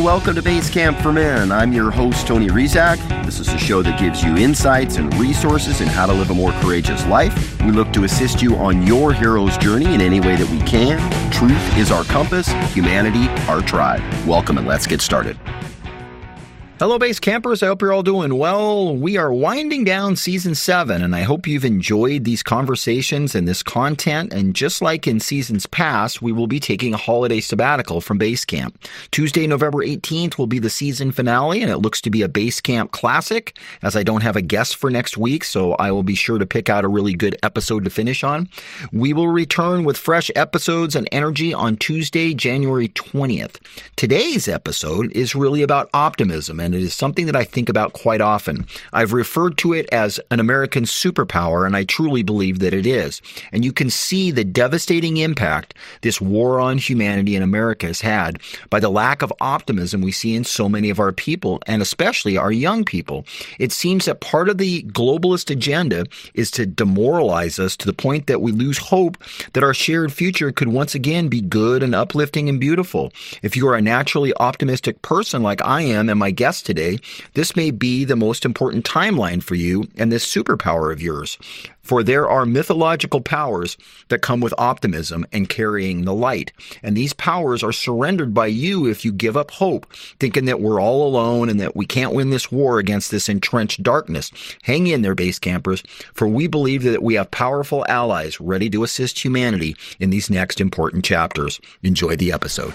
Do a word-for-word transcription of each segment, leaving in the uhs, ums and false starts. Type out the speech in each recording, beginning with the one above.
welcome to Base Camp for Men. I'm your host, Tony Rizak. This is a show that gives you insights and resources in how to live a more courageous life. We look to assist you on your hero's journey in any way that we can. Truth is our compass, humanity our tribe. Welcome, and let's get started. Hello, Base Campers. I hope you're all doing well. We are winding down season seven, and I hope you've enjoyed these conversations and this content. And just like in seasons past, we will be taking a holiday sabbatical from Base Camp. Tuesday, November eighteenth will be the season finale, and it looks to be a Base Camp classic, as I don't have a guest for next week, so I will be sure to pick out a really good episode to finish on. We will return with fresh episodes and energy on Tuesday, January twentieth. Today's episode is really about optimism, and it is something that I think about quite often. I've referred to it as an American superpower, and I truly believe that it is. And you can see the devastating impact this war on humanity in America has had by the lack of optimism we see in so many of our people, and especially our young people. It seems that part of the globalist agenda is to demoralize us to the point that we lose hope that our shared future could once again be good and uplifting and beautiful. If you are a naturally optimistic person like I am and my guest today, this may be the most important timeline for you and this superpower of yours. For there are mythological powers that come with optimism and carrying the light. And these powers are surrendered by you if you give up hope, thinking that we're all alone and that we can't win this war against this entrenched darkness. Hang in there, Base Campers, for we believe that we have powerful allies ready to assist humanity in these next important chapters. Enjoy the episode.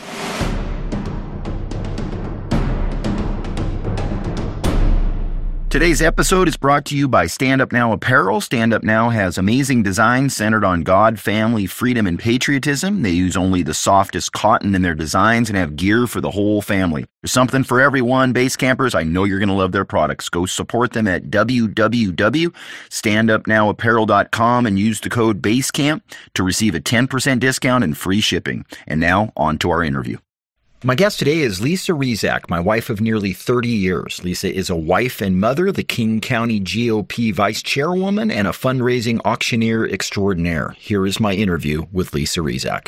Today's episode is brought to you by Stand Up Now Apparel. Stand Up Now has amazing designs centered on God, family, freedom, and patriotism. They use only the softest cotton in their designs and have gear for the whole family. There's something for everyone, Base Campers. I know you're going to love their products. Go support them at w w w dot stand up now apparel dot com and use the code BASECAMP to receive a ten percent discount and free shipping. And now, on to our interview. My guest today is Lisa Rizak, my wife of nearly thirty years. Lisa is a wife and mother, the King County G O P vice chairwoman, and a fundraising auctioneer extraordinaire. Here is my interview with Lisa Rizak.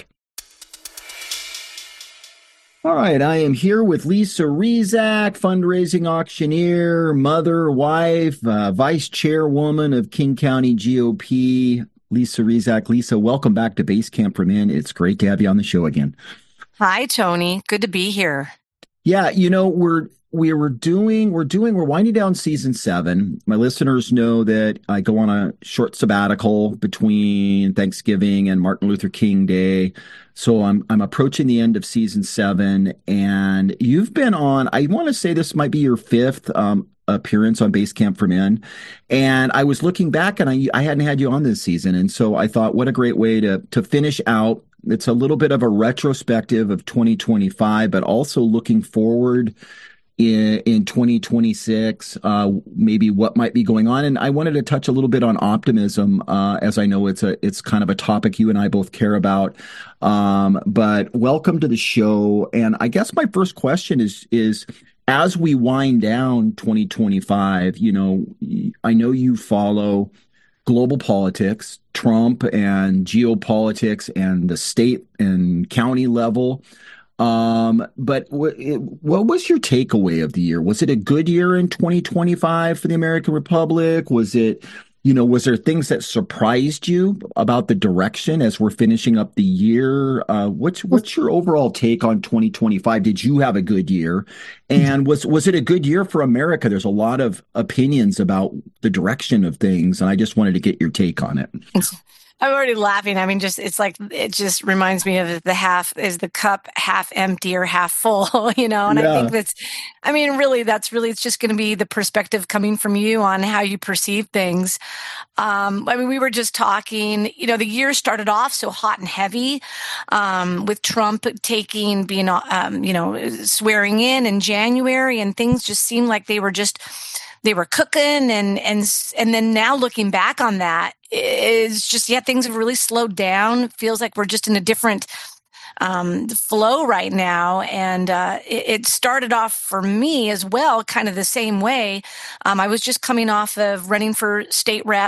All right, I am here with Lisa Rizak, fundraising auctioneer, mother, wife, uh, vice chairwoman of King County G O P. Lisa Rizak. Lisa, welcome back to Base Camp for Men. It's great to have you on the show again. Hi, Tony. Good to be here. Yeah, you know, we're we were doing we're doing we're winding down season seven. My listeners know that I go on a short sabbatical between Thanksgiving and Martin Luther King Day. So I'm I'm approaching the end of season seven, and you've been on, I want to say this might be your fifth um appearance on Base Camp for Men. And I was looking back, and I I hadn't had you on this season. And so I thought, what a great way to to finish out. It's a little bit of a retrospective of twenty twenty-five, but also looking forward in, in twenty twenty-six, uh, maybe what might be going on. And I wanted to touch a little bit on optimism, uh, as I know it's a it's kind of a topic you and I both care about. Um, but welcome to the show. And I guess my first question is is as we wind down twenty twenty-five, you know, I know you follow global politics, Trump and geopolitics and the state and county level. Um, but w- what was your takeaway of the year? Was it a good year in twenty twenty-five for the American Republic? Was it, you know, was there things that surprised you about the direction as we're finishing up the year? Uh, what's what's your overall take on twenty twenty-five? Did you have a good year? And was was it a good year for America? There's a lot of opinions about the direction of things, and I just wanted to get your take on it. I'm already laughing. I mean, just it's like it just reminds me of the half is the cup half empty or half full, you know. And yeah. I think that's, I mean, really, that's really it's just going to be the perspective coming from you on how you perceive things. Um, I mean, we were just talking. You know, the year started off so hot and heavy, um, with Trump taking being, um, you know, swearing in in January, and things just seemed like they were just. They were cooking, and and and then now looking back on that is just, yeah, things have really slowed down. It feels like we're just in a different um, flow right now. And uh, it, it started off for me as well, kind of the same way. Um, I was just coming off of running for state rep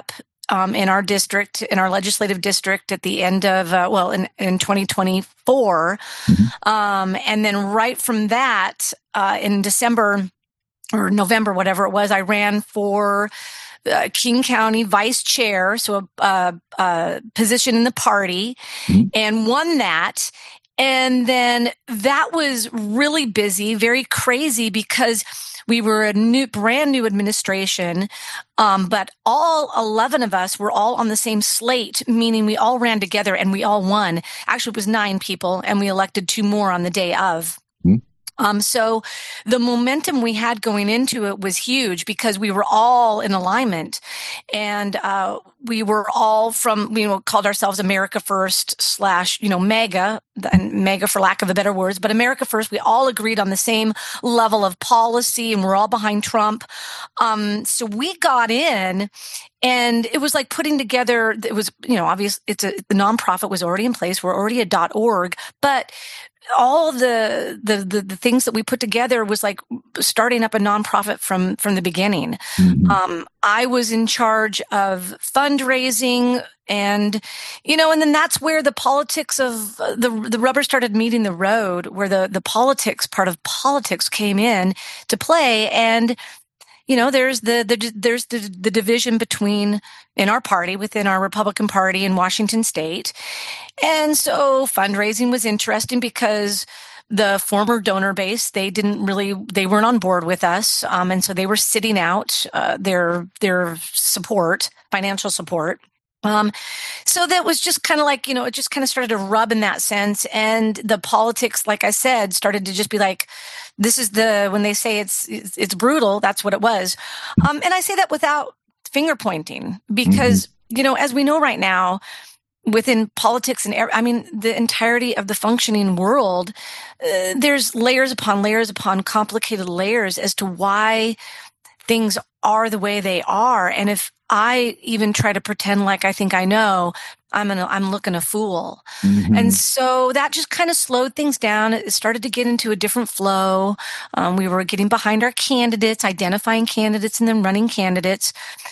um, in our district, in our legislative district at the end of, uh, well, in, in twenty twenty-four. Mm-hmm. Um, and then right from that, uh, in December or November, whatever it was, I ran for uh, King County vice chair, so a, a, a position in the party, mm-hmm. and won that. And then that was really busy, very crazy, because we were a new, brand new administration, um, but all eleven of us were all on the same slate, meaning we all ran together and we all won. Actually, it was nine people, and we elected two more on the day of. Mm-hmm. Um, so the momentum we had going into it was huge because we were all in alignment, and uh, we were all from, you know, called ourselves America First slash, you know, MAGA, and MAGA for lack of a better words, but America First. We all agreed on the same level of policy, and we're all behind Trump. Um, so we got in, and it was like putting together, it was, you know, obvious, it's a, the nonprofit was already in place. We're already a .org, but all the, the the the things that we put together was like starting up a nonprofit from from the beginning. Mm-hmm. Um, I was in charge of fundraising, and you know, and then that's where the politics of the the rubber started meeting the road, where the the politics part of politics came in to play. And you know, there's the, the there's the, the division between in our party, within our Republican Party in Washington State. And so fundraising was interesting because the former donor base, they didn't really, they weren't on board with us. Um, and so they were sitting out uh, their their support, financial support. Um, so that was just kind of like, you know, it just kind of started to rub in that sense. And the politics, like I said, started to just be like, this is the, when they say it's, it's, it's brutal, that's what it was. Um, and I say that without finger pointing because, mm-hmm. you know, as we know right now, within politics and, I mean, the entirety of the functioning world, uh, there's layers upon layers upon complicated layers as to why things are the way they are. And if I even try to pretend like I think I know, I'm an, I'm looking a fool. Mm-hmm. And so that just kind of slowed things down. It started to get into a different flow. Um, we were getting behind our candidates, identifying candidates, and then running candidates.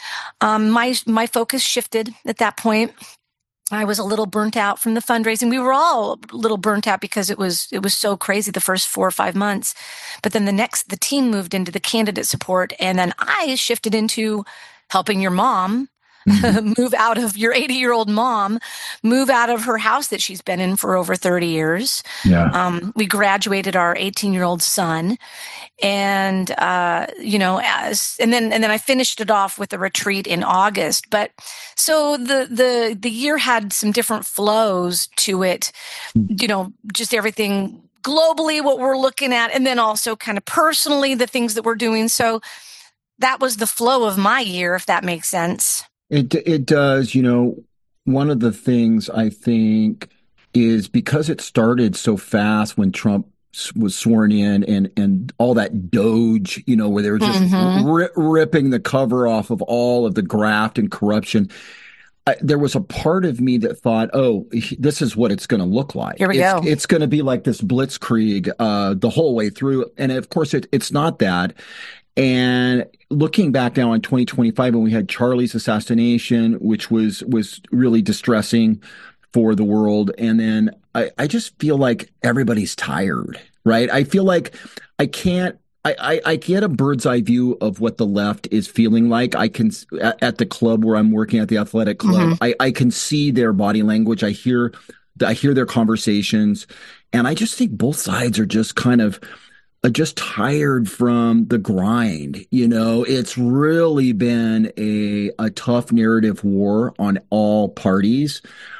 Um, my, my focus shifted at that point. I was a little burnt out from the fundraising. We were all a little burnt out because it was it was so crazy the first four or five months. But then the next, the team moved into the candidate support, and then I shifted into helping your mom mm-hmm. move out of your eighty-year-old mom, move out of her house that she's been in for over thirty years. Yeah. Um, we graduated our eighteen-year-old son, and uh, you know, as and then and then I finished it off with a retreat in August. But so the the the year had some different flows to it. You know, just everything globally, what we're looking at, and then also kind of personally the things that we're doing. So that was the flow of my year, if that makes sense. It it does. You know, one of the things I think is because it started so fast when Trump was sworn in and, and all that Doge, you know, where they were just mm-hmm. ri- ripping the cover off of all of the graft and corruption. I, there was a part of me that thought, oh, this is what it's going to look like. Here we it's, go. It's going to be like this blitzkrieg uh, the whole way through. And of course, it, it's not that. And looking back now on twenty twenty-five, when we had Charlie's assassination, which was was really distressing for the world. And then I, I just feel like everybody's tired, right? I feel like I can't, I, I, I get a bird's eye view of what the left is feeling like. I can, at, at the club where I'm working at the athletic club, mm-hmm. I, I can see their body language. I hear, I hear their conversations. And I just think both sides are just kind of, just tired from the grind. You know, it's really been a, a tough narrative war on all parties.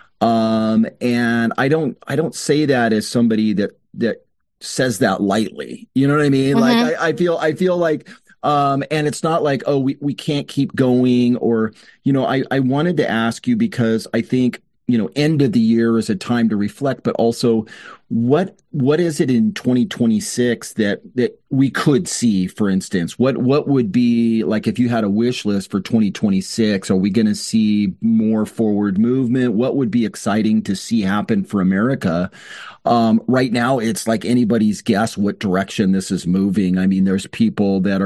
Um, and I don't, I don't say that as somebody that, that says that lightly. You know what I mean? Mm-hmm. Like, I, I feel, I feel like, um, and it's not like, oh, we, we can't keep going, or, you know, I, I wanted to ask you because I think, you know, end of the year is a time to reflect, but also what what is it in twenty twenty-six that that we could see, for instance? What what would be like if you had a wish list for twenty twenty-six? Are we going to see more forward movement? What would be exciting to see happen for America? Um, right now, it's like anybody's guess what direction this is moving. I mean, there's people that are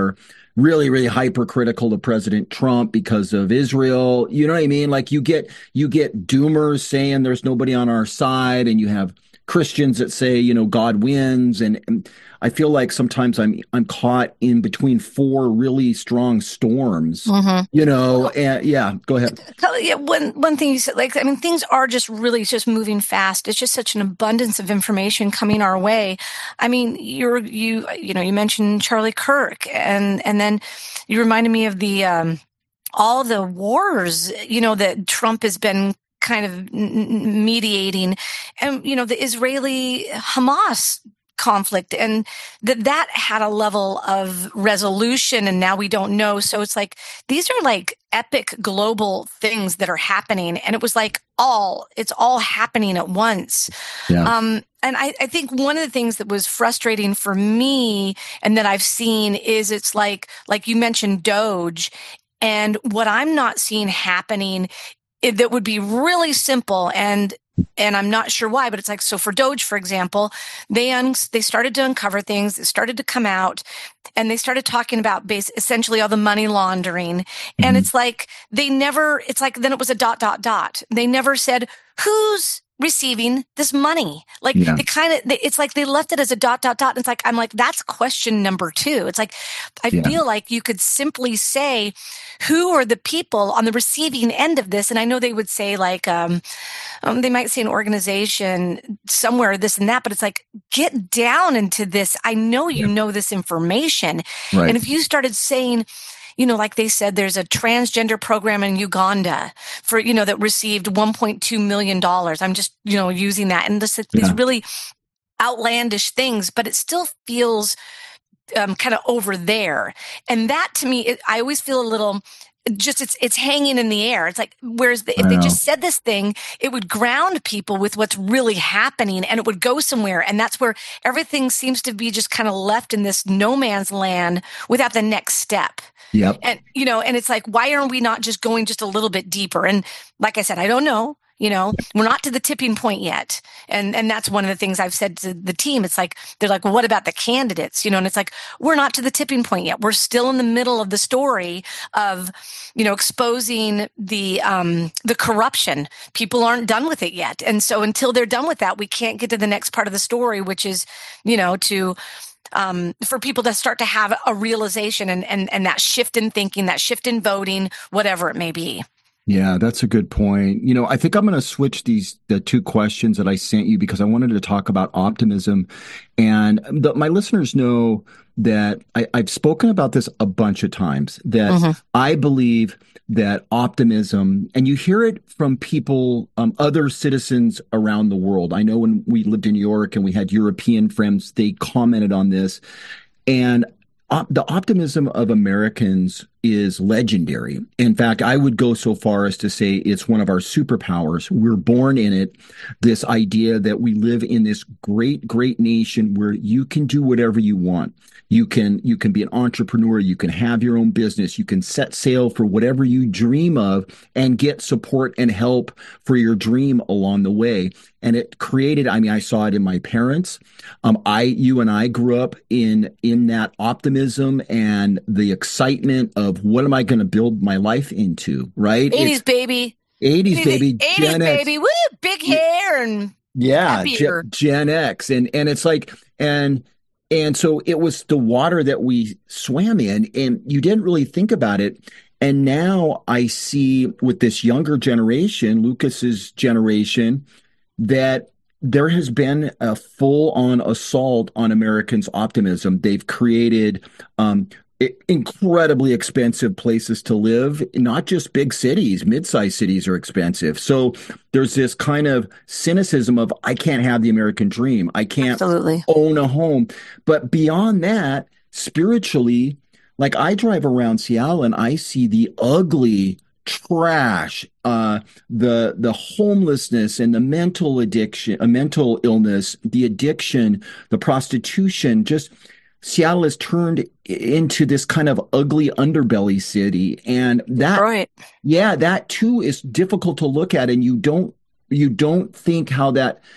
really, really hypercritical to President Trump because of Israel. You know what I mean? Like you get you get doomers saying there's nobody on our side, and you have Christians that say, you know, God wins. And, and I feel like sometimes I'm I'm caught in between four really strong storms, mm-hmm. you know, and yeah, go ahead. Yeah, one, one thing you said, like, I mean, things are just really just moving fast. It's just such an abundance of information coming our way. I mean, you're, you, you know, you mentioned Charlie Kirk, and, and then you reminded me of the, um, all the wars, you know, that Trump has been kind of mediating, and, you know, the Israeli Hamas conflict, and that that had a level of resolution, and now we don't know. So it's like, these are like epic global things that are happening. And it was like all, it's all happening at once. Yeah. Um, and I, I think one of the things that was frustrating for me and that I've seen is it's like, like you mentioned Doge, and what I'm not seeing happening it, that would be really simple, and and I'm not sure why, but it's like, so for Doge, for example, they un- they started to uncover things, it started to come out, and they started talking about base essentially all the money laundering. Mm-hmm. And it's like, they never, it's like, then it was a dot, dot, dot. They never said, who's receiving this money? Like, yeah. they kind of, it's like they left it as a dot, dot, dot. And it's like, I'm like, that's question number two. It's like, I yeah. feel like you could simply say, who are the people on the receiving end of this? And I know they would say like, um, um, they might say an organization somewhere, this and that, but it's like, get down into this. I know you yeah. know this information. Right. And if you started saying, you know, like they said, there's a transgender program in Uganda for, you know, that received one point two million dollars. I'm just, you know, using that. And this, yeah. these really outlandish things, but it still feels um, kind of over there. And that to me, it, I always feel a little just, it's, it's hanging in the air. It's like, whereas the, if they just said this thing, it would ground people with what's really happening, and it would go somewhere. And that's where everything seems to be just kind of left in this no man's land without the next step. Yep. And, you know, and it's like, why aren't we not just going just a little bit deeper? And like I said, I don't know, you know, we're not to the tipping point yet. And, and that's one of the things I've said to the team. It's like, they're like, well, what about the candidates? You know, and it's like, we're not to the tipping point yet. We're still in the middle of the story of, you know, exposing the, um, the corruption. People aren't done with it yet. And so until they're done with that, we can't get to the next part of the story, which is, you know, to, Um, for people to start to have a realization and, and, and that shift in thinking, that shift in voting, whatever it may be. Yeah, that's a good point. You know, I think I'm going to switch these the two questions that I sent you because I wanted to talk about optimism. And the, my listeners know that I, I've spoken about this a bunch of times, that mm-hmm. I believe that optimism, and you hear it from people, um, other citizens around the world. I know when we lived in New York and we had European friends, they commented on this. And op- the optimism of Americans is legendary. In fact, I would go so far as to say it's one of our superpowers. We're born in it. This idea that we live in this great, great nation where you can do whatever you want. You can, you can be an entrepreneur. You can have your own business. You can set sail for whatever you dream of and get support and help for your dream along the way. And it created, I mean, I saw it in my parents. Um, I, you and I grew up in, in that optimism and the excitement of what am I going to build my life into, right? eighties it's, baby. eighties baby. eighties Gen baby. X. Woo! Big hair and yeah, Gen, Gen X. And, and it's like, and, And so it was the water that we swam in, and you didn't really think about it. And now I see with this younger generation, Lucas's generation, that there has been a full-on assault on Americans' optimism. They've created um, incredibly expensive places to live, not just big cities, mid-sized cities are expensive. So there's this kind of cynicism of, I can't have the American dream. I can't Absolutely. own a home. But beyond that, spiritually, like I drive around Seattle and I see the ugly trash, uh, the the homelessness and the mental addiction, a mental illness, the addiction, the prostitution, just Seattle has turned into this kind of ugly underbelly city. And that, right. yeah, that too is difficult to look at. And you don't, you don't think how that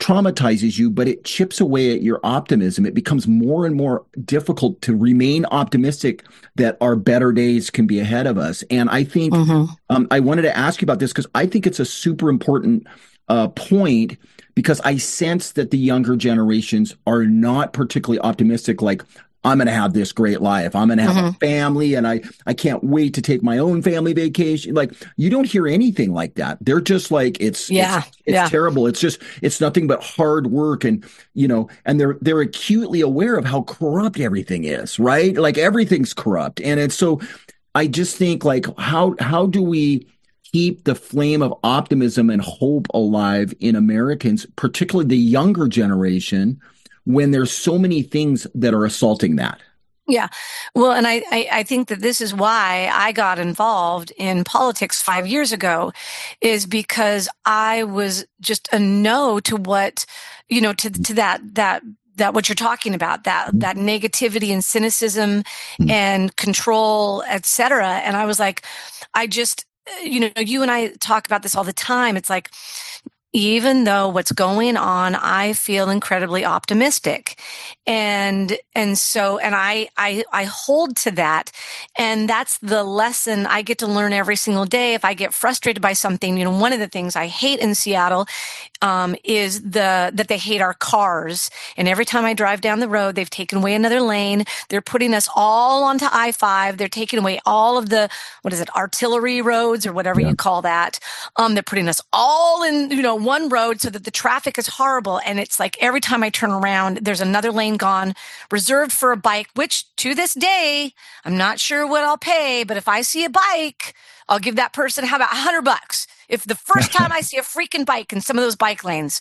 traumatizes you, but it chips away at your optimism. It becomes more and more difficult to remain optimistic that our better days can be ahead of us. And I think mm-hmm. um, I wanted to ask you about this because I think it's a super important uh, point, because I sense that the younger generations are not particularly optimistic, like, I'm going to have this great life. I'm going to have mm-hmm. a family, and I, I can't wait to take my own family vacation. Like, you don't hear anything like that. They're just like, it's, yeah, it's, it's yeah. terrible. It's just, it's nothing but hard work. And, you know, and they're, they're acutely aware of how corrupt everything is, right? Like, everything's corrupt. And it's so, I just think, like, how, how do we keep the flame of optimism and hope alive in Americans, particularly the younger generation, when there's so many things that are assaulting that? Yeah. Well, and I, I, I think that this is why I got involved in politics five years ago, is because I was just a no to what, you know, to, to that, that, that what you're talking about, that, that negativity and cynicism mm. and control, et cetera. And I was like, I just, you know, you and I talk about this all the time. It's like, even though what's going on, I feel incredibly optimistic. And, and so, and I, I, I hold to that. And that's the lesson I get to learn every single day. If I get frustrated by something, you know, one of the things I hate in Seattle, um, is the, that they hate our cars. And every time I drive down the road, they've taken away another lane. They're putting us all onto I five. They're taking away all of the, what is it, artillery roads or whatever yeah. you call that. Um, they're putting us all in, you know, one road so that the traffic is horrible. And it's like every time I turn around, there's another lane gone reserved for a bike, which to this day, I'm not sure what I'll pay, but if I see a bike, I'll give that person, how about a hundred bucks? If the first time I see a freaking bike in some of those bike lanes.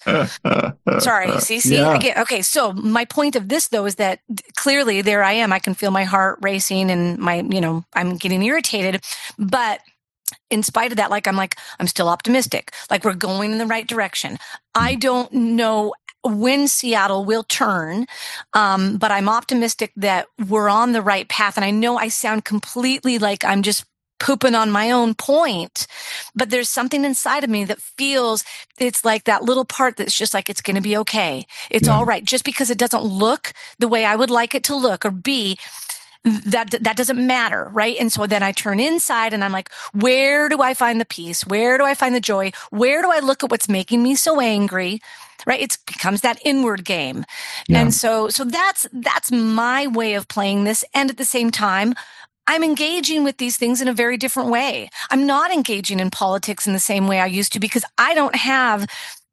Sorry, see, see, yeah. again. Okay. So my point of this though, is that clearly there I am. I can feel my heart racing and my, you know, I'm getting irritated, but in spite of that, like, I'm like, I'm still optimistic. Like, we're going in the right direction. I don't know when Seattle will turn, um, but I'm optimistic that we're on the right path. And I know I sound completely like I'm just pooping on my own point, but there's something inside of me that feels it's like that little part that's just like, it's going to be okay. It's yeah. all right. Just because it doesn't look the way I would like it to look or be, that that doesn't matter, right? And so then I turn inside and I'm like, where do I find the peace? Where do I find the joy? Where do I look at what's making me so angry? Right? It becomes that inward game. Yeah. And so so that's that's my way of playing this. And at the same time, I'm engaging with these things in a very different way. I'm not engaging in politics in the same way I used to, because I don't have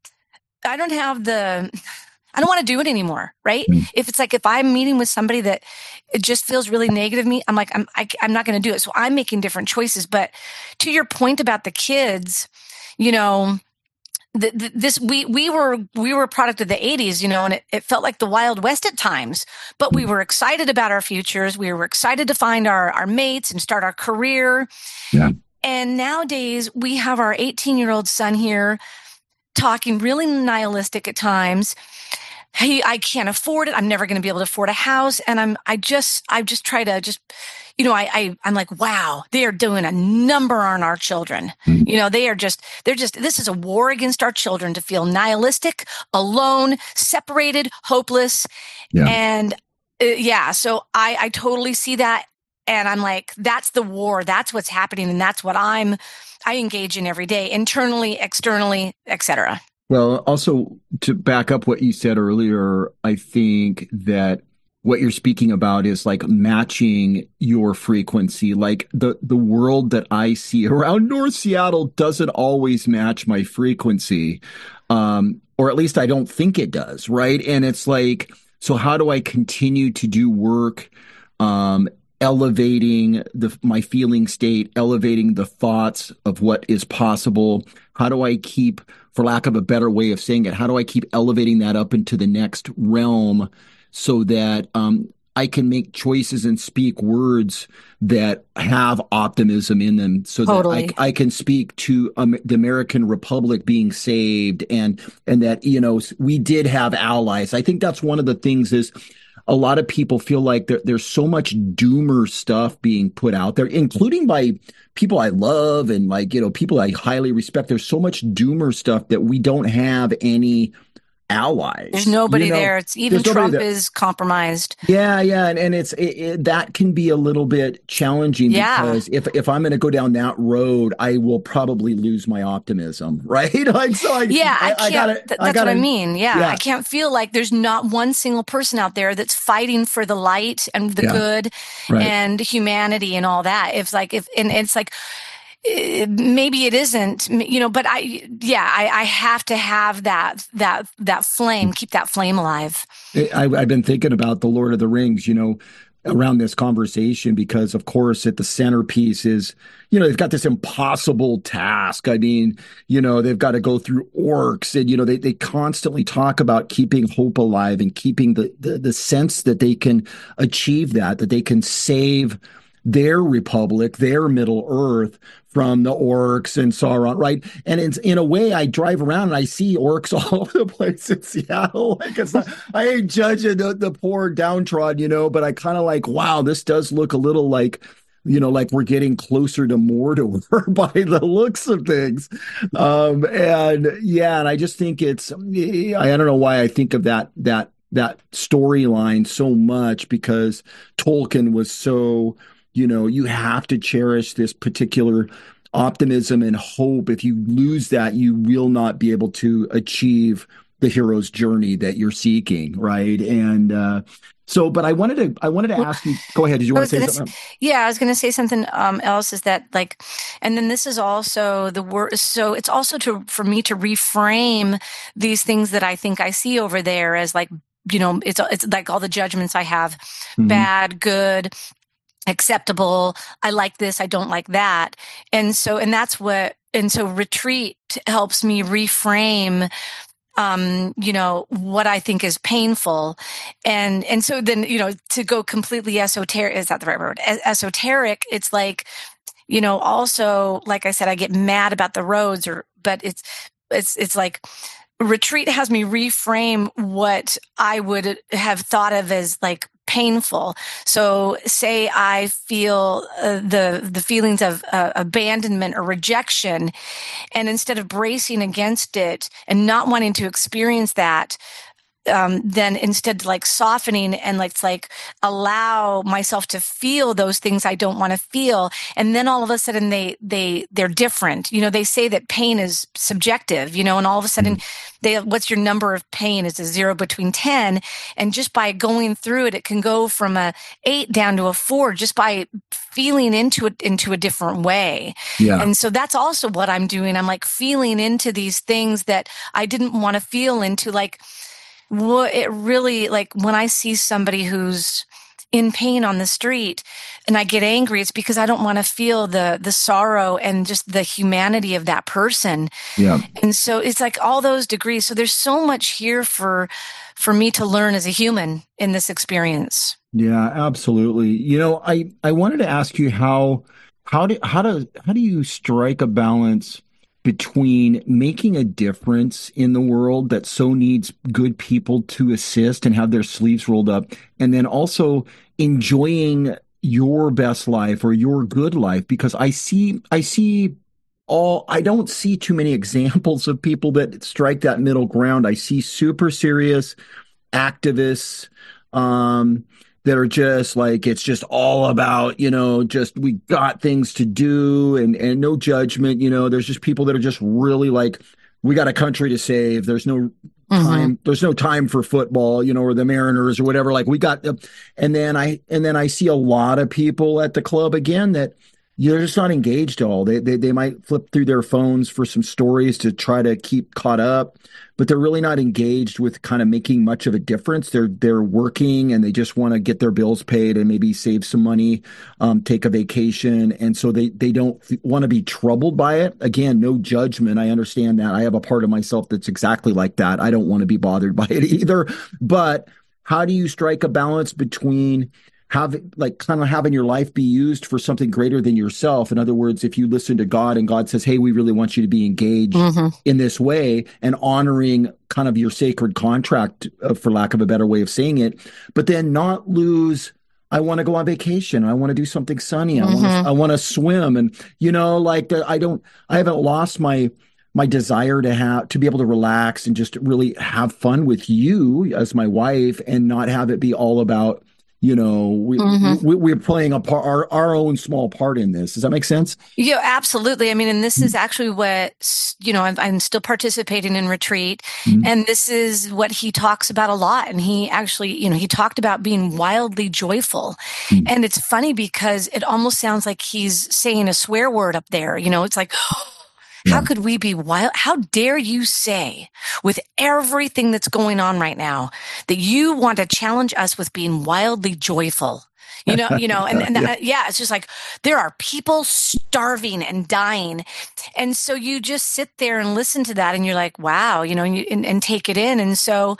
I don't have the I don't want to do it anymore, right? Mm. If it's like, if I'm meeting with somebody that it just feels really negative to me, I'm like, I'm, I, I'm not going to do it. So I'm making different choices. But to your point about the kids, you know, the, the, this, we, we were, we were a product of the eighties, you know, and it, it felt like the Wild West at times, but we were excited about our futures. We were excited to find our, our mates and start our career. Yeah. And nowadays we have our eighteen year old son here talking really nihilistic at times. Hey, I can't afford it. I'm never going to be able to afford a house. And I'm, I just, I just try to just, you know, I, I, I'm like, wow, they are doing a number on our children. Mm-hmm. You know, they are just, they're just, this is a war against our children to feel nihilistic, alone, separated, hopeless. Yeah. And uh, yeah, so I, I totally see that. And I'm like, that's the war. That's what's happening. And that's what I'm, I engage in every day, internally, externally, et cetera. Well, also to back up what you said earlier, I think that what you're speaking about is like matching your frequency. Like the, the world that I see around North Seattle doesn't always match my frequency. Um, or at least I don't think it does. Right. And it's like, so how do I continue to do work, um, elevating the, my feeling state, elevating the thoughts of what is possible? How do I keep, for lack of a better way of saying it, how do I keep elevating that up into the next realm so that um, I can make choices and speak words that have optimism in them, so totally. that I, I can speak to um, the American Republic being saved, and and that, you know, we did have allies. I think that's one of the things is a lot of people feel like there, there's so much doomer stuff being put out there, including by people I love and, like, you know, people I highly respect. There's so much doomer stuff that we don't have any allies. There's nobody you know? there. It's even Trump there. is compromised. Yeah, yeah, and, and it's it, it, that can be a little bit challenging yeah. because if if I'm going to go down that road, I will probably lose my optimism, right? Like so, I, yeah, I, I, can't. I gotta, th- that's I gotta, what I mean. Yeah, yeah, I can't feel like there's not one single person out there that's fighting for the light and the yeah. good right. and humanity and all that. If like if and it's like. Maybe it isn't, you know, but I, yeah, I, I have to have that, that, that flame, keep that flame alive. I, I've been thinking about the Lord of the Rings, you know, around this conversation, because of course at the centerpiece is, you know, they've got this impossible task. I mean, you know, they've got to go through orcs and, you know, they, they constantly talk about keeping hope alive and keeping the, the, the sense that they can achieve that, that they can save their republic, their Middle Earth from the orcs and Sauron, right? And it's in a way, I drive around and I see orcs all over the place in Seattle. Like it's not, I ain't judging the, the poor downtrodden, you know, but I kind of like, wow, this does look a little like, you know, like we're getting closer to Mordor by the looks of things. Um, and yeah, and I just think it's, I don't know why I think of that, that, that storyline so much, because Tolkien was so, you know, you have to cherish this particular optimism and hope. If you lose that, you will not be able to achieve the hero's journey that you're seeking, right? And uh, so, but I wanted to, I wanted to ask you. Go ahead. Did you want to say something? S- yeah, I was going to say something um, else. Is that like, and then this is also the word. So it's also to for me to reframe these things that I think I see over there as like, you know, it's it's like all the judgments I have, mm-hmm. bad, good, acceptable, I like this, I don't like that. And so, and that's what, and so retreat helps me reframe, um, you know, what I think is painful. And, and so then, you know, to go completely esoteric, is that the right word? Es- esoteric, it's like, you know, also, like I said, I get mad about the roads or, but it's, it's, it's like, retreat has me reframe what I would have thought of as like painful. So say I feel uh, the the feelings of uh, abandonment or rejection, and instead of bracing against it and not wanting to experience that, um, then instead like softening and like, like allow myself to feel those things I don't want to feel. And then all of a sudden they, they, they're different. You know, they say that pain is subjective, you know, and all of a sudden they, what's your number of pain? Is a zero between ten. And just by going through it, it can go from a eight down to a four just by feeling into it, into a different way. Yeah. And so that's also what I'm doing. I'm like feeling into these things that I didn't want to feel into, like, what it really, like when I see somebody who's in pain on the street and I get angry, it's because I don't want to feel the the sorrow and just the humanity of that person. Yeah. And so it's like all those degrees. So there's so much here for for me to learn as a human in this experience. Yeah, absolutely. You know, I I wanted to ask you how how do how do how do you strike a balance between making a difference in the world that so needs good people to assist and have their sleeves rolled up, and then also enjoying your best life or your good life? Because I see, I see all, I don't see too many examples of people that strike that middle ground. I see super serious activists, um, that are just like, it's just all about, you know, just we got things to do and, and no judgment. You know, there's just people that are just really like, we got a country to save. There's no time. Mm-hmm. There's no time for football, you know, or the Mariners or whatever. Like we got, and then I, and then I see a lot of people at the club again that you're just not engaged at all. They, they, they might flip through their phones for some stories to try to keep caught up, but they're really not engaged with kind of making much of a difference. They're, they're working and they just want to get their bills paid and maybe save some money, um, take a vacation. And so they, they don't want to be troubled by it. Again, no judgment. I understand that. I have a part of myself that's exactly like that. I don't want to be bothered by it either. But how do you strike a balance between have like kind of having your life be used for something greater than yourself? In other words, if you listen to God and God says, hey, we really want you to be engaged mm-hmm. in this way, and honoring kind of your sacred contract, uh, for lack of a better way of saying it, but then not lose, I want to go on vacation. I want to do something sunny. I mm-hmm. want to, I want to swim. And, you know, like I don't, I haven't lost my, my desire to have to be able to relax and just really have fun with you as my wife and not have it be all about, you know, we, mm-hmm. we, we're playing a part, our, our own small part in this. Does that make sense? Yeah, absolutely. I mean, and this is actually what, you know, I'm, I'm still participating in retreat, mm-hmm. and this is what he talks about a lot. And he actually, you know, he talked about being wildly joyful. Mm-hmm. And it's funny because it almost sounds like he's saying a swear word up there. You know, it's like, how yeah. could we be wild? How dare you say, with everything that's going on right now, that you want to challenge us with being wildly joyful? You know, you know, and, and yeah. That, yeah, it's just like there are people starving and dying, and so you just sit there and listen to that, and you're like, wow, you know, and, you, and, and take it in, and so.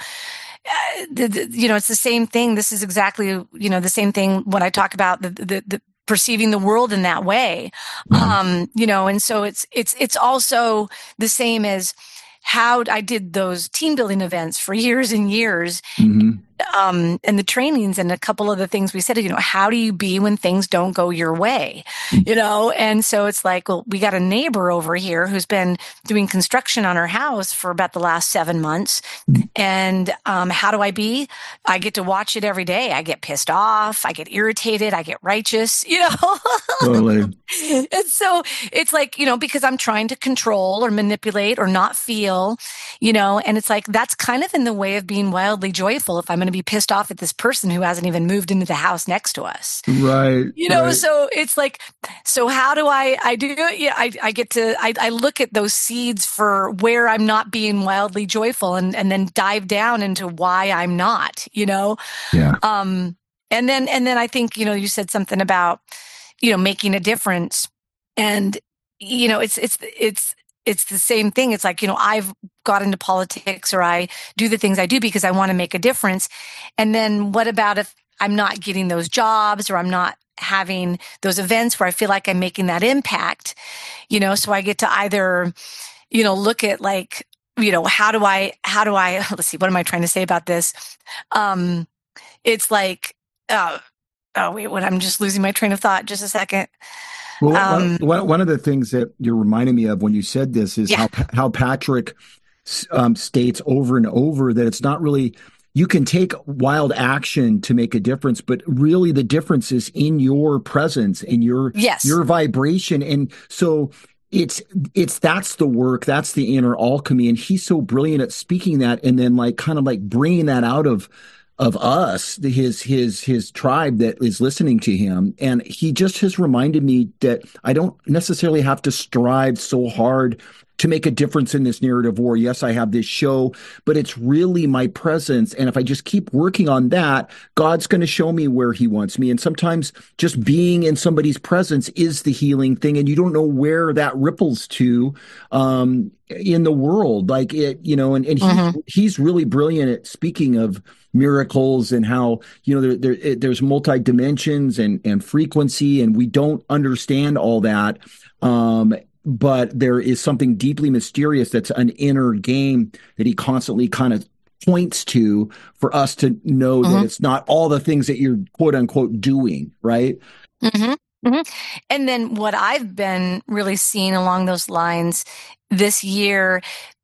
Uh, the, the, you know, it's the same thing. This is exactly, you know, the same thing when I talk about the, the, the perceiving the world in that way. Mm-hmm. Um, you know, and so it's, it's, it's also the same as how I did those team building events for years and years. Mm-hmm. Um, and the trainings and a couple of the things we said, you know, how do you be when things don't go your way, you know? And so it's like, well, we got a neighbor over here who's been doing construction on her house for about the last seven months. And, um, how do I be? I get to watch it every day. I get pissed off. I get irritated. I get righteous, you know? Totally. And so it's like, you know, because I'm trying to control or manipulate or not feel, you know, and it's like, that's kind of in the way of being wildly joyful. If I'm going to be pissed off at this person who hasn't even moved into the house next to us. Right. You know, right. so it's like, so how do I, I do, yeah, I, I get to, I, I look at those seeds for where I'm not being wildly joyful and, and then dive down into why I'm not, you know? Yeah. Um, and then, and then I think, you know, you said something about, you know, making a difference, and, you know, it's, it's, it's, it's the same thing. It's like, you know, I've got into politics, or I do the things I do because I want to make a difference. And then what about if I'm not getting those jobs, or I'm not having those events where I feel like I'm making that impact, you know? So I get to either, you know, look at like, you know, how do I, how do I, let's see, what am I trying to say about this? Um, it's like, uh, oh, wait, what? I'm just losing my train of thought. Just a second. Well, um, one, one of the things that you're reminding me of when you said this is yeah. how how Patrick um, states over and over that it's not really, you can take wild action to make a difference, but really the difference is in your presence, in your yes. your vibration. And so it's it's that's the work, that's the inner alchemy. And he's so brilliant at speaking that, and then like kind of like bringing that out of of us, his, his, his tribe that is listening to him. And he just has reminded me that I don't necessarily have to strive so hard to make a difference in this narrative war. Yes, I have this show, but it's really my presence. And if I just keep working on that, God's going to show me where he wants me. And sometimes just being in somebody's presence is the healing thing. And you don't know where that ripples to, um, in the world. Like it, you know, and, and he, mm-hmm. he's really brilliant at speaking of miracles and how, you know, there, there there's multi dimensions and, and frequency, and we don't understand all that. Um, but there is something deeply mysterious that's an inner game that he constantly kind of points to for us to know mm-hmm. that it's not all the things that you're quote unquote doing, right? Mm-hmm. Mm-hmm. And then what I've been really seeing along those lines this year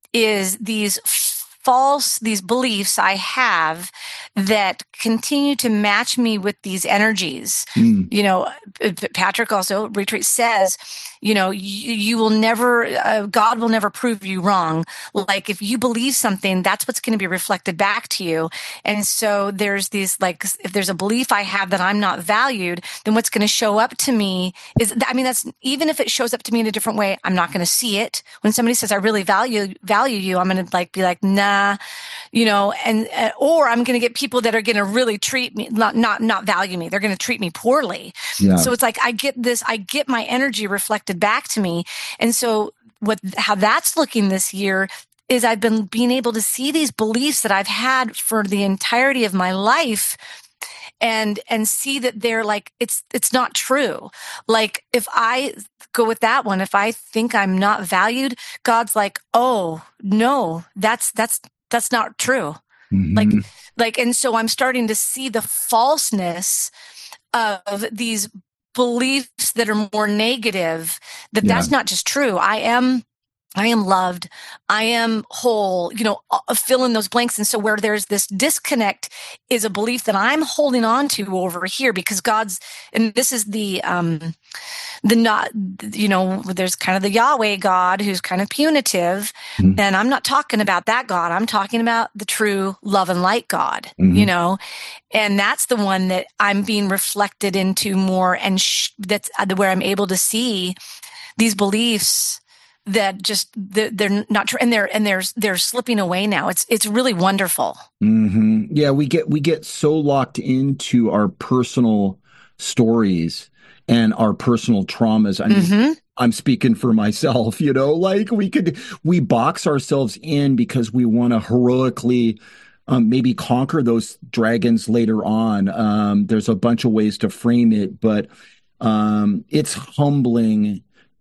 is these false, these beliefs I have that continue to match me with these energies. Mm. You know, Patrick also, Retreat says, you know, you, you will never, uh, God will never prove you wrong. Like if you believe something, that's what's going to be reflected back to you. And so there's these, like, if there's a belief I have that I'm not valued, then what's going to show up to me is, I mean, that's, even if it shows up to me in a different way, I'm not going to see it. When somebody says, I really value, value you, I'm going to like, be like, nah, you know, and, uh, or I'm going to get people that are going to really treat me, not, not, not value me. They're going to treat me poorly. Yeah. So it's like, I get this, I get my energy reflected back to me. And so what, how that's looking this year is I've been being able to see these beliefs that I've had for the entirety of my life and, and see that they're like, it's, it's not true. Like if I go with that one, if I think I'm not valued, God's like, oh no, that's, that's, that's not true. Mm-hmm. Like, like, and so I'm starting to see the falseness of these beliefs that are more negative, that yeah. that's not just true. I am I am loved. I am whole, you know, fill in those blanks. And so where there's this disconnect is a belief that I'm holding on to over here because God's, and this is the, um, the not, you know, there's kind of the Yahweh God who's kind of punitive. Mm-hmm. And I'm not talking about that God. I'm talking about the true love and light God, mm-hmm. you know, and that's the one that I'm being reflected into more. And sh- that's where I'm able to see these beliefs that just they're not true, and they're and they're they're slipping away now. It's it's really wonderful. Mm-hmm. Yeah, we get we get so locked into our personal stories and our personal traumas. I mean, mm-hmm. I'm speaking for myself. You know, like we could we box ourselves in because we want to heroically um, maybe conquer those dragons later on. Um, there's a bunch of ways to frame it, but um, it's humbling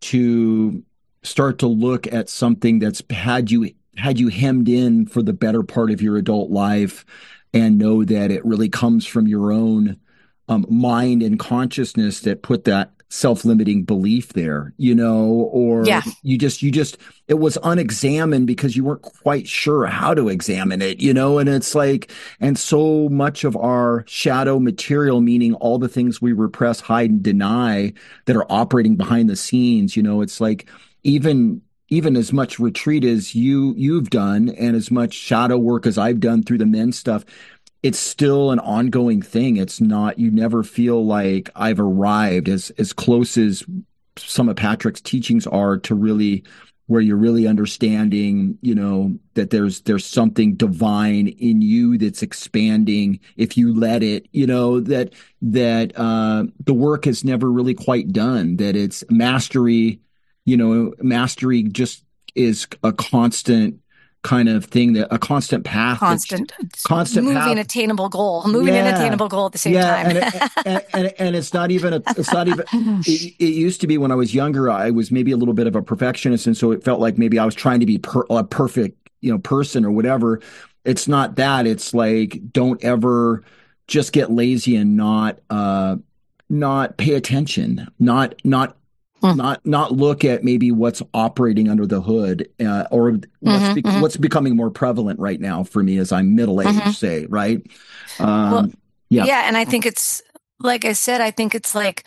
to start to look at something that's had you had you hemmed in for the better part of your adult life and know that it really comes from your own um, mind and consciousness that put that self-limiting belief there, you know, or yeah. you just you just it was unexamined because you weren't quite sure how to examine it, you know, and it's like, and so much of our shadow material, meaning all the things we repress, hide, and deny that are operating behind the scenes, you know, it's like, Even even as much retreat as you you've done and as much shadow work as I've done through the men's stuff, it's still an ongoing thing. It's not, you never feel like I've arrived as as close as some of Patrick's teachings are to really where you're really understanding, you know, that there's there's something divine in you that's expanding if you let it, you know, that that uh, the work is never really quite done, that it's mastery. You know, mastery just is a constant kind of thing, that a constant path, constant, constant moving path. attainable goal, moving yeah. an attainable goal at the same yeah, time. and, it, and, and and it's not even a, it's not even. It, it used to be when I was younger, I was maybe a little bit of a perfectionist, and so it felt like maybe I was trying to be per, a perfect, you know, person or whatever. It's not that. It's like, don't ever just get lazy and not uh not pay attention, not not. Not not look at maybe what's operating under the hood, uh, or what's, mm-hmm, be- mm-hmm. what's becoming more prevalent right now for me as I'm middle-aged, mm-hmm. say, right? Um, well, yeah. Yeah, and I think it's, like I said, I think it's like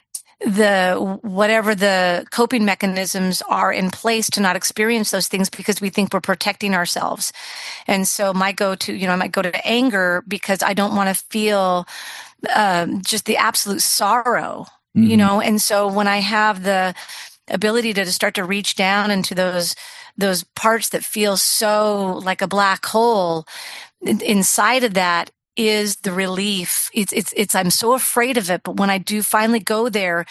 the whatever the coping mechanisms are in place to not experience those things because we think we're protecting ourselves. And so my go-to, you know, I might go to anger because I don't want to feel um, just the absolute sorrow. Mm-hmm. You know, and so when I have the ability to start to reach down into those those parts that feel so like a black hole, inside of that is the relief. It's it's it's I'm so afraid of it, but when I do finally go there,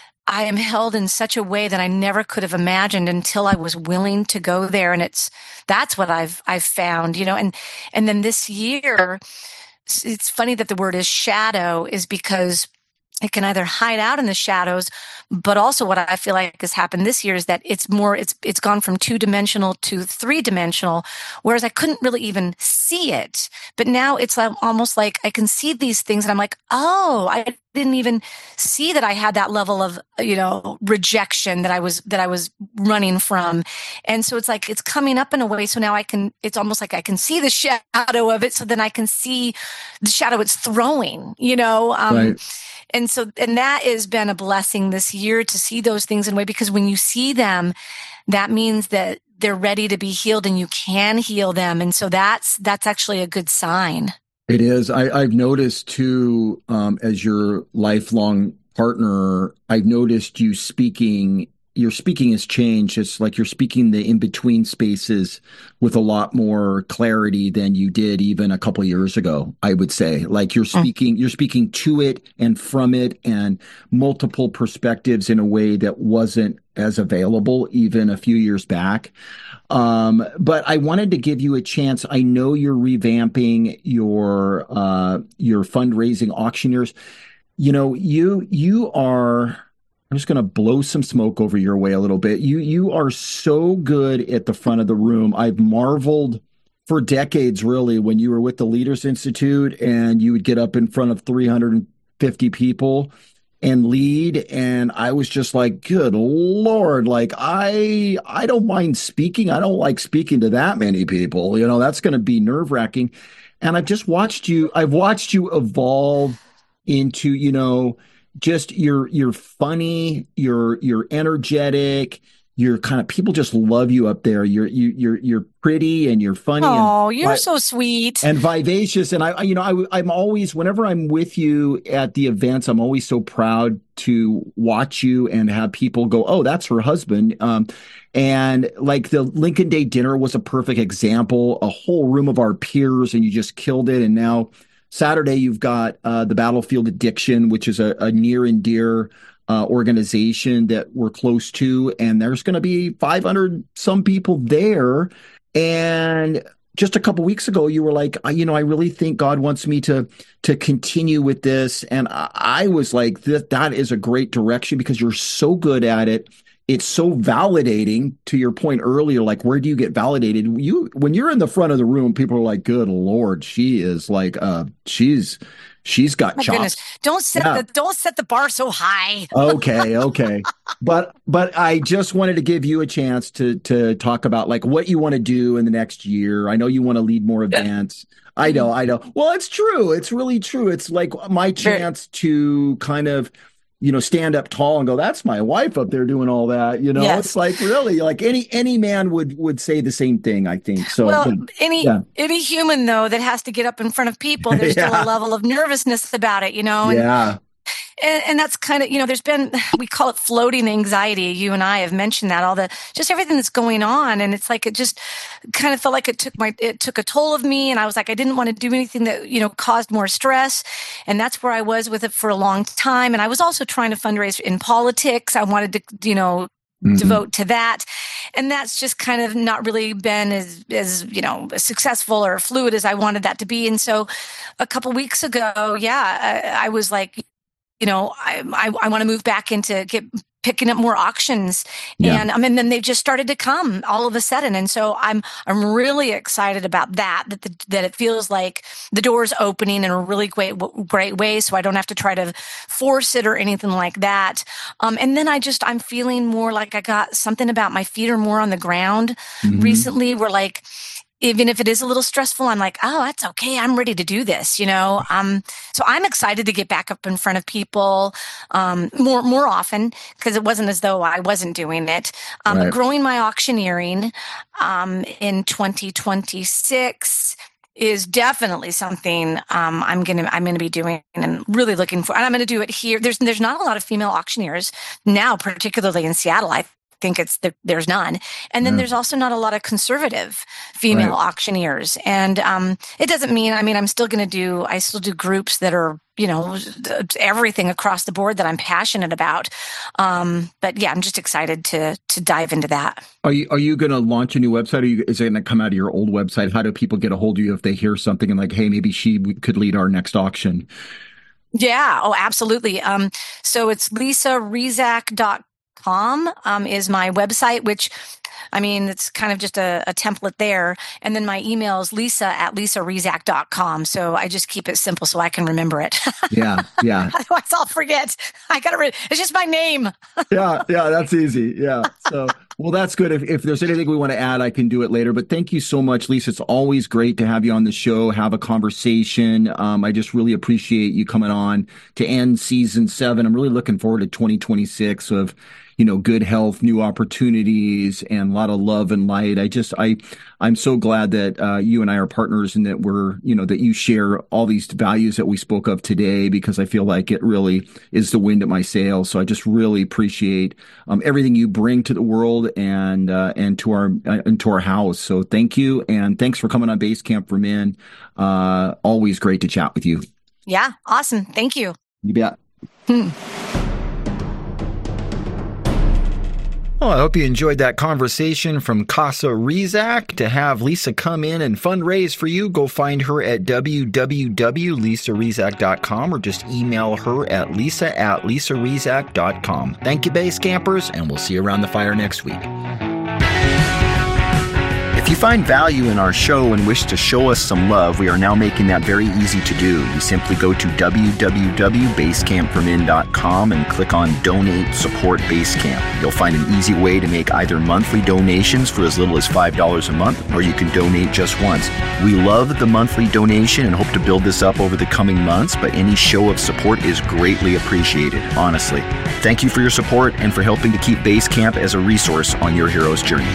I am held in such a way that I never could have imagined until I was willing to go there. And it's that's what I've I've found, you know, and and then this year, it's funny that the word is shadow is because it can either hide out in the shadows, but also what I feel like has happened this year is that it's more, it's it's gone from two-dimensional to three-dimensional, whereas I couldn't really even see it. But now it's almost like I can see these things and I'm like, oh, I didn't even see that I had that level of, you know, rejection that I was, that I was running from. And so it's like, it's coming up in a way. So now I can, it's almost like I can see the shadow of it. So then I can see the shadow it's throwing, you know? Um, right. And so, and that has been a blessing this year to see those things in a way, because when you see them, that means that they're ready to be healed and you can heal them. And so that's, that's actually a good sign. It is. I, I've noticed too, um, as your lifelong partner, I've noticed you speaking, your speaking has changed. It's like you're speaking the in-between spaces with a lot more clarity than you did even a couple of years ago, I would say. Like you're speaking, mm. you're speaking to it and from it and multiple perspectives in a way that wasn't as available even a few years back. Um, but I wanted to give you a chance. I know you're revamping your, uh, your fundraising auctioneers. You know, you, you are, I'm just going to blow some smoke over your way a little bit. You, you are so good at the front of the room. I've marveled for decades, really, when you were with the Leaders Institute and you would get up in front of three hundred fifty people and lead. And I was just like, good Lord, like I, I don't mind speaking. I don't like speaking to that many people. You know, that's going to be nerve wracking. And I've just watched you, I've watched you evolve into, you know, just you're, you're funny, you're, you're energetic. You're kind of, people just love you up there. You're, you, you're, you're pretty and you're funny. Oh, and, you're so sweet and vivacious. And I, you know, I, I'm always, whenever I'm with you at the events, I'm always so proud to watch you and have people go, oh, that's her husband. Um, and like the Lincoln Day dinner was a perfect example, a whole room of our peers, and you just killed it. And now Saturday, you've got uh, the Battlefield Addiction, which is a, a near and dear Uh, organization that we're close to, and there's going to be five hundred some people there. And just a couple weeks ago, you were like, you know, I really think God wants me to to continue with this. And I, I was like, that that is a great direction because you're so good at it. It's so validating. To your point earlier, like, where do you get validated? You, when you're in the front of the room, people are like, good Lord, she is like, uh, she's, she's got My chops. goodness. Don't set Yeah. the don't set the bar so high. Okay, okay. But but I just wanted to give you a chance to to talk about like what you want to do in the next year. I know you want to lead more events. I know, I know. Well, it's true. It's really true. It's like my chance to kind of, you know, stand up tall and go, that's my wife up there doing all that. You know, Yes. It's like really like any any man would would say the same thing, I think. So Well, yeah. any Yeah. any human though that has to get up in front of people, there's Yeah. still a level of nervousness about it, you know. And, Yeah. and and that's kind of, you know, there's been, we call it floating anxiety. You and I have mentioned that, all the just everything that's going on, and it's like it just kind of felt like it took my it took a toll of me, and I was like, I didn't want to do anything that, you know, caused more stress, and that's where I was with it for a long time. And I was also trying to fundraise in politics. I wanted to, you know, Mhm. devote to that. And that's just kind of not really been as, as, you know, successful or fluid as I wanted that to be. And so a couple weeks ago, yeah, I, I was like, you know, I, I, I want to move back into get picking up more auctions. Yeah. And I mean, then they've just started to come all of a sudden. And so I'm, I'm really excited about that, that, the, that it feels like the door's opening in a really great, great way. So I don't have to try to force it or anything like that. Um, and then I just, I'm feeling more like I got something about my feet are more on the ground Mhm. recently. We're like, even if it is a little stressful, I'm like, oh, that's okay. I'm ready to do this, you know? Um, so I'm excited to get back up in front of people, um, more, more often, because it wasn't as though I wasn't doing it. Um, Right. growing my auctioneering, um, in twenty twenty-six is definitely something, um, I'm going to, I'm going to be doing and really looking for, and I'm going to do it here. There's, there's not a lot of female auctioneers now, particularly in Seattle. I think it's the, there's none. And then Yeah. there's also not a lot of conservative female Right. auctioneers. And um, it doesn't mean, I mean, I'm still going to do, I still do groups that are, you know, everything across the board that I'm passionate about. Um, but yeah, I'm just excited to to dive into that. Are you are you going to launch a new website? Are you, is it going to come out of your old website? How do people get a hold of you if they hear something and like, hey, maybe she could lead our next auction? Yeah. Oh, absolutely. Um, so it's lisa rizak dot com um, is my website, which, I mean, it's kind of just a, a template there. And then my email is lisa at lisa rizak dot com. So I just keep it simple so I can remember it. Yeah, yeah. Otherwise I'll forget. I got to read. It's just my name. Yeah, yeah, that's easy. Yeah. So, well, that's good. If, if there's anything we want to add, I can do it later. But thank you so much, Lisa. It's always great to have you on the show, have a conversation. Um, I just really appreciate you coming on to end season seven. I'm really looking forward to twenty twenty-six of, you know, good health, new opportunities, and a lot of love and light. I just, I, I'm so glad that uh, you and I are partners and that we're, you know, that you share all these values that we spoke of today, because I feel like it really is the wind at my sails. So I just really appreciate um, everything you bring to the world and uh, and to our uh, and to our house. So thank you, and thanks for coming on Basecamp for Men. Uh, always great to chat with you. Yeah. Awesome. Thank you. You bet. Hmm. Well, I hope you enjoyed that conversation from Casa Rizak. To have Lisa come in and fundraise for you, go find her at w w w dot lisa rizak dot com or just email her at lisa at lisa rizak dot com. Thank you, Base Campers, and we'll see you around the fire next week. If you find value in our show and wish to show us some love, we are now making that very easy to do. You simply go to w w w dot basecamp for men dot com and click on Donate Support Basecamp. You'll find an easy way to make either monthly donations for as little as five dollars a month, or you can donate just once. We love the monthly donation and hope to build this up over the coming months, but any show of support is greatly appreciated, honestly. Thank you for your support and for helping to keep Basecamp as a resource on your hero's journey.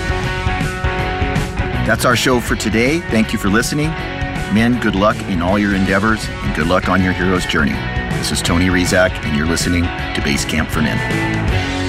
That's our show for today. Thank you for listening. Men, good luck in all your endeavors and good luck on your hero's journey. This is Tony Rizak, and you're listening to Basecamp for Men.